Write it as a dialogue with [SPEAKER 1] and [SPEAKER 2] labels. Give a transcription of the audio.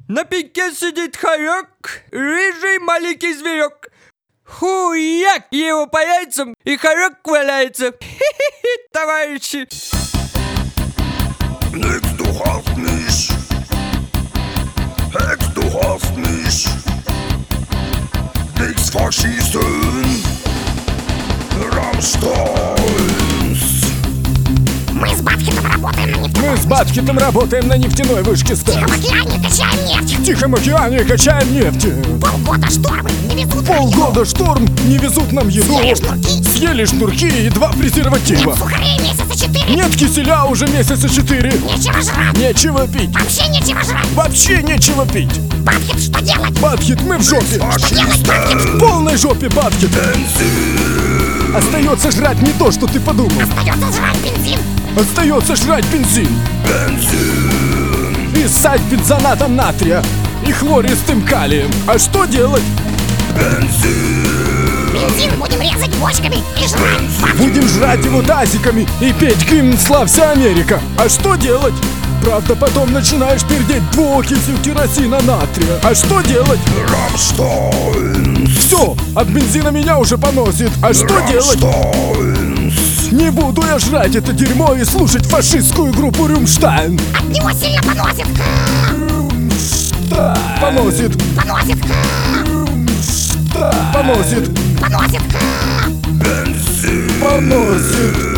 [SPEAKER 1] На пеньке сидит хорек, рыжий маленький зверек. Хуяк его по яйцам, и хорек валяется. Хе-хе-хе, товарищи.
[SPEAKER 2] Nichts, du hast mich. Hex, du hast mich. Nichts verschießen. Rammsteins.
[SPEAKER 3] Мы с Батхитом работаем на нефтяной.
[SPEAKER 4] Мы с Батхитом работаем на нефтяной вышке
[SPEAKER 3] В Тихом
[SPEAKER 4] Стэнс.
[SPEAKER 3] океане качаем нефть.
[SPEAKER 4] В Тихом океане качаем нефть.
[SPEAKER 3] Полгода штормы не везут нам еду.
[SPEAKER 4] Полгода шторм, не везут нам еду.
[SPEAKER 3] Съели шнурки.
[SPEAKER 4] Съели шнурки и 2 презерватива.
[SPEAKER 3] Сухарей месяца 4.
[SPEAKER 4] Нет киселя уже месяца 4.
[SPEAKER 3] Нечего жрать.
[SPEAKER 4] Нечего пить.
[SPEAKER 3] Вообще нечего жрать.
[SPEAKER 4] Вообще нечего пить.
[SPEAKER 3] Батхит, что делать?
[SPEAKER 4] Батхит, мы в жопе.
[SPEAKER 3] Что делать, Батхит?
[SPEAKER 4] В полной жопе, Батхит. Остается жрать не то, что ты подумал.
[SPEAKER 3] Остается жрать бензин.
[SPEAKER 4] Остается жрать бензин. И ссать бензонатом натрия. И хлористым калием. А что делать?
[SPEAKER 3] Бензин будем резать бочками и жрать. Батхит,
[SPEAKER 4] Будем жрать его тазиками и петь гимн «Славься, Америка». А что делать? Правда, потом начинаешь пердеть двуокисью керосина натрия. А что делать?
[SPEAKER 2] Rammsteins.
[SPEAKER 4] Все, от бензина меня уже поносит. А что делать?
[SPEAKER 2] Rammsteins.
[SPEAKER 4] Не буду я жрать это дерьмо и слушать фашистскую группу Рюмштайн.
[SPEAKER 3] от него сильно поносит.
[SPEAKER 4] Поносит,
[SPEAKER 3] Поносит.
[SPEAKER 4] поносит,
[SPEAKER 3] Поносит.
[SPEAKER 4] поносит.